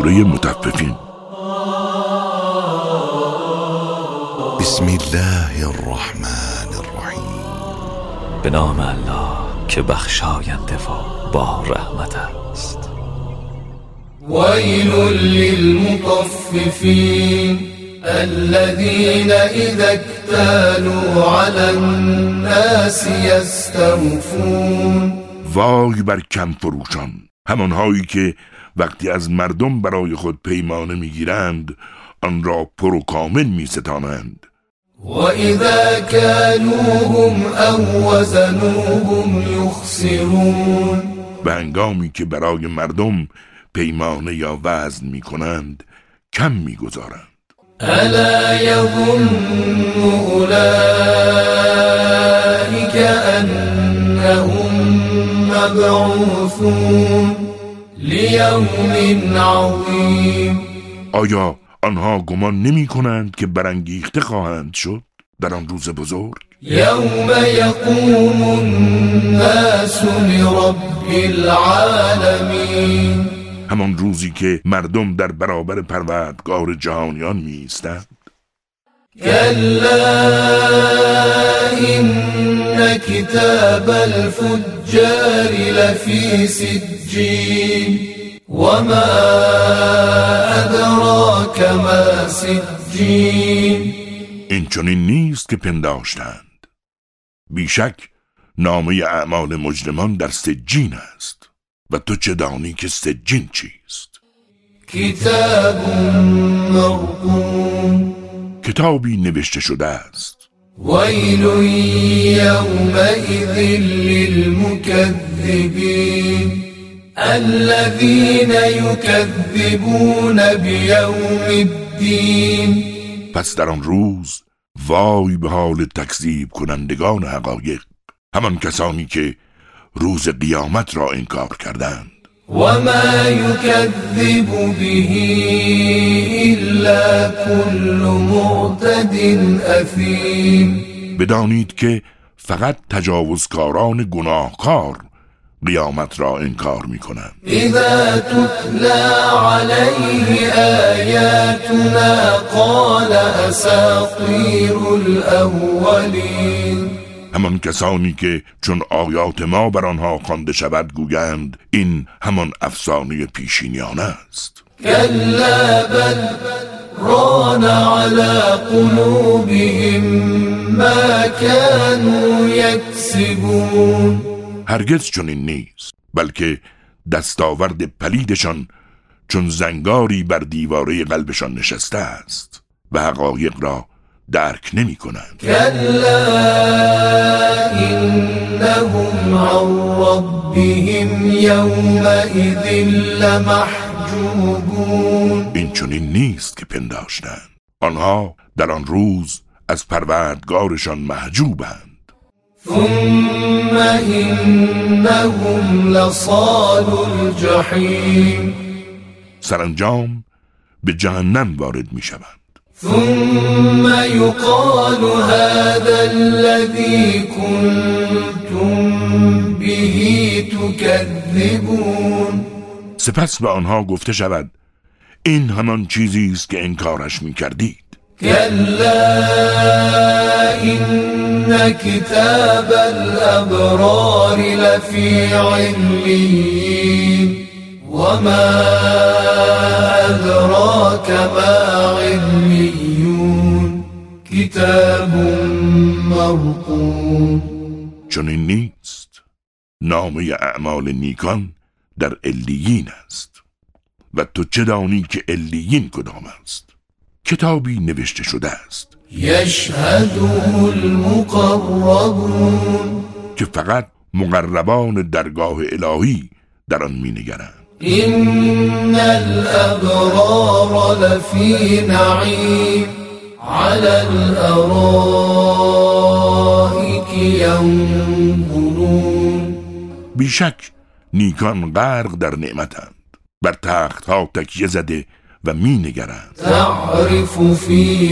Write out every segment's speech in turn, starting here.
سوره مطففین. بسم الله الرحمن الرحیم. به نام الله که بخشاینده و با رحمت است. ویل للمطففین الذين اذا اكتالوا على الناس يستوفون. وای بر کم فروشان، همانهایی که وقتی از مردم برای خود پیمانه میگیرند آن را پر و کامل میستانند. و اذا كالوهم او وزنوهم یخسرون. به هنگامی که برای مردم پیمانه یا وزن میکنند کم میگذارند. الا یظن اولئک انهم مبعوثون لیوم عظیم. آیا آنها گمان نمی کنند که برانگیخته خواهند شد در آن روز بزرگ؟ یوم یقوم الناس لرب العالمین. همان روزی که مردم در برابر پروردگار جهانیان می ایستند. کلا این کتاب الفجار لفی سجین وما ادراک ما سجین. این چنین نیست که پنداشتند، بیشک نامه اعمال مجرمان در سجین است و تو چه دانی که سجین چیست؟ کتاب مرقوم. کتابی نوشته شده است. ویل یومئذ للمکذبین الذین یکذبون بیوم الدین. پس در آن روز وای به حال تکذیب کنندگان حقایق، همان کسانی که روز قیامت را انکار کردند. و ما یکذب به الا کل معتد اثیم. بدانید که فقط تجاوزکاران گناهکار قیامت را انکار می کنند. اذا تتلا علیه آیاتنا قال اساطیر الاولین. همان کسانی که چون آیات ما بر آنها خوانده شود گویند این همان افسانه پیشینیان است. کلا بل ران علی قلوبهم ما كانوا یکسبون. هرگز چنین نیست، بلکه دستاورد پلیدشان چون زنگاری بر دیواره قلبشان نشسته است و حقایق را درک نمی کنند. کلا انهم عن ربهم یومئذ لمحجوبون. این چنین نیست که پنداشتند، آنها در آن روز از پروردگارشان محجوبند. ثم انهم لصال الجحیم. سرانجام به جهنم وارد می شوند. ثم یقال هذا الذی کنتم به تکذبون. سپس به آنها گفته شود این همان چیزی است که انکارش می کردید. کلا این کتاب الابرار لفی علیین وما ادراک ما علیون کتاب مرقوم. چنین نیست، نامه اعمال نیکان در علیین است و تو چه دانی که علیین کدام است؟ کتابی نوشته شده است یشهده المقربون که فقط مقربان درگاه الهی در آن می‌نگرند. این الابرار لفی نعیم علی الارائک ینظرون. بیشک نیکان غرق در نعمتند، بر تخت‌ها تکیه زده و می‌نگرند. تعرف فی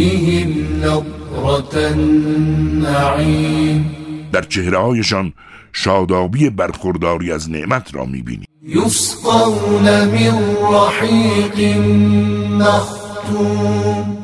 وجوههم نضرة النعیم. در چهره‌هایشان شادابی برخورداری از نعمت را می‌بینی. یسقون من رحیق مختوم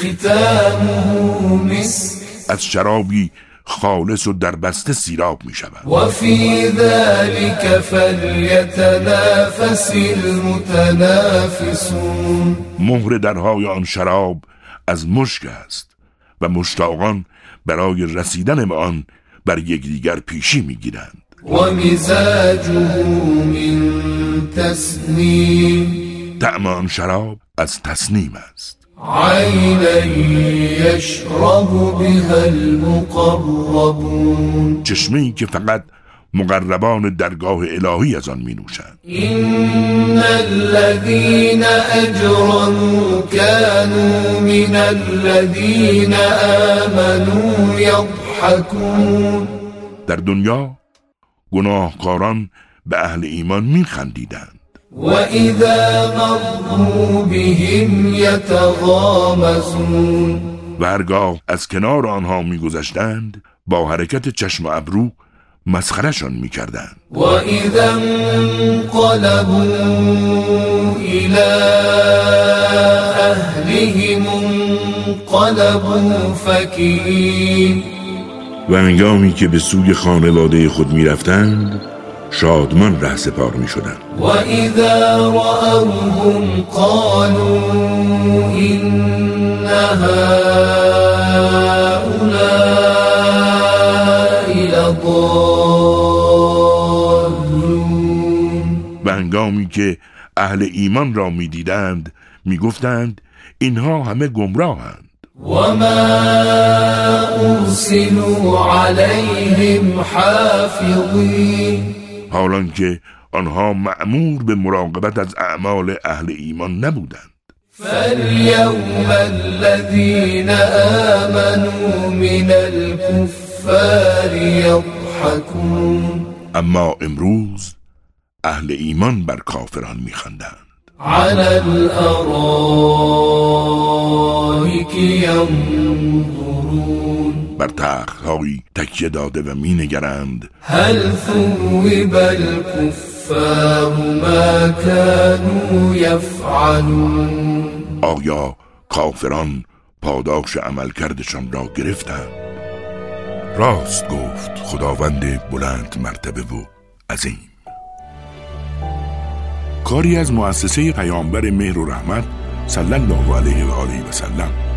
ختامه مسک، از شرابی خالص و دربسته سیراب می شود. و فی ذلک فلیتنافس المتنافسون، مهر درهای آن شراب از مشک است و مشتاقان برای رسیدن به آن بر یکدیگر پیشی می گیرند. و مزاجه من تسنیم، طعم آن شراب از تسنیم است. عینا یشرب بها المقربون، چشمه‌ای که فقط مقربان درگاه الهی از آن می نوشند. إن الذين أجرموا كانوا من الذين آمنوا يضحكون، در دنیا گناهکاران به اهل ایمان می خندیدند وإذا مروا بهم يتغامزون، و هرگاه از کنار آنها می گذشتند با حرکت چشم و ابرو مسخرشان می کردند. وإذا انقلبوا إلى أهلهم انقلبوا فكهين، و هنگامی که به سوی خانواده خود می رفتند شادمان رهسپار می شدند. وإذا رأوهم قالوا إن هؤلاء لضالون، و هنگامی که اهل ایمان را می دیدند می گفتند اینها همه گمراهند. وما أرسلوا عليهم حافظين، حالان که آنها مأمور به مراقبت از اعمال اهل ایمان نبودند. فاليوم الذين آمنوا من الكفار يضحكون، اما امروز اهل ایمان بر کافران می‌خندند. على الأرائك ينظرون، بر تخت‌هایی تکیه داده و می‌نگرند. هل ثوب الكفار ما كانوا يفعلون، آیا کافران پاداش عملکردشان را گرفتند؟ راست گفت خداوند بلند مرتبه و عظیم. کاری از مؤسسه پیامبر مهر و رحمت صلی الله علیه و آله و سلم.